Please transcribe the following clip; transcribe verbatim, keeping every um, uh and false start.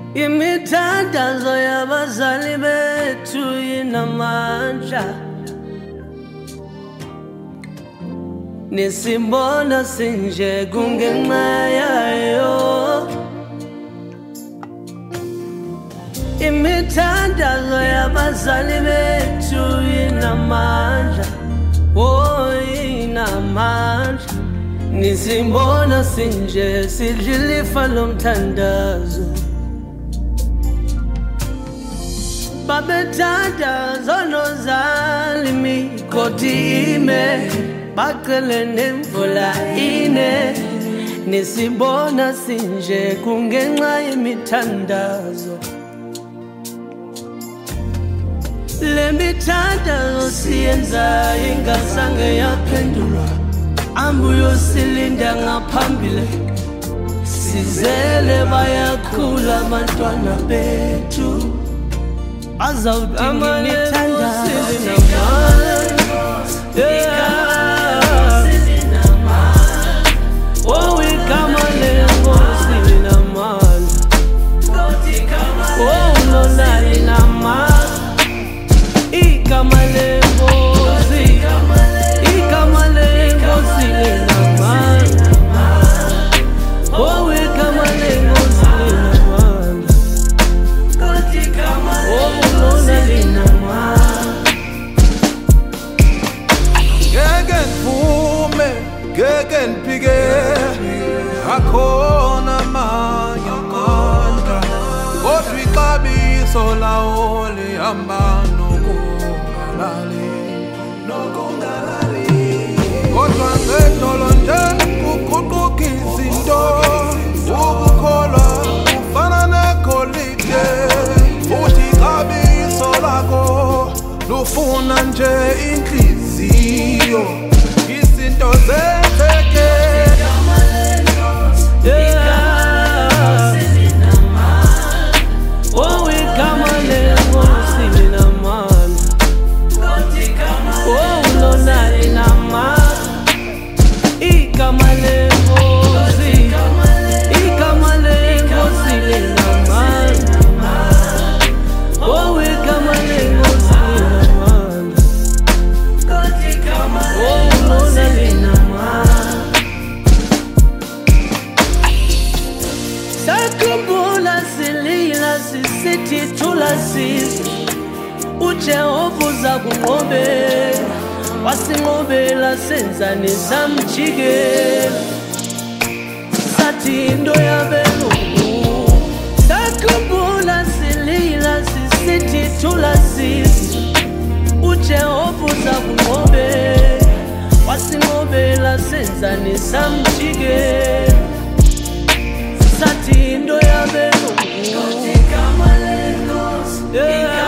Imithandazo yabazali bethu inamandla, nisibona sinje kungenxa yayo. Imithandazo yabazali bethu inamandla, oh inamandla, nisibona sinje sidlilifa lomthandazo. Babethandazo nozalimi koti ime, bacele nemvula ine, nisibona sinje kungenxa yemithandazo. Le mithandazo siyenza ingazange yaphendulwa, ambuyo silinda ngaphambili, sizele bayakhula abantwana bethu. Azawudinga imithandazo, oh igama lenkosi linamandla, oh lona linamandla, igama lenkosi, igama lenkosi linamandla, oh igama lenkosi linamandla, oh lona linamandla. Ngeke niphume, ngeke nipike, akhona amanye amandla, kodwa ixabiso lawo lihamba nokungalali, nokungalali. Kodwa ngedolo nje kuguquka izinto, ukukholwa kufana negolide, futhi ixabiso lakho lufuna nje inhliziyo, izinto zenzeke. Oh igama lenkosi linamandla, oh lona linamandla, igama lenkosi, igama lenkosi linamandla, oh igama lenkosi linamandla, oh lona linamandla. Sakhumbula silila sisithi thula sizi, uJehova uza kunqobela, wasinqobela senzani samjikela, sathi into yabelungu. Sakhumbula silila sisithi thula sizi, uJehova uza kunqobela, wasinqobela senzani samjikela, sathi into yabelungu. Yeah.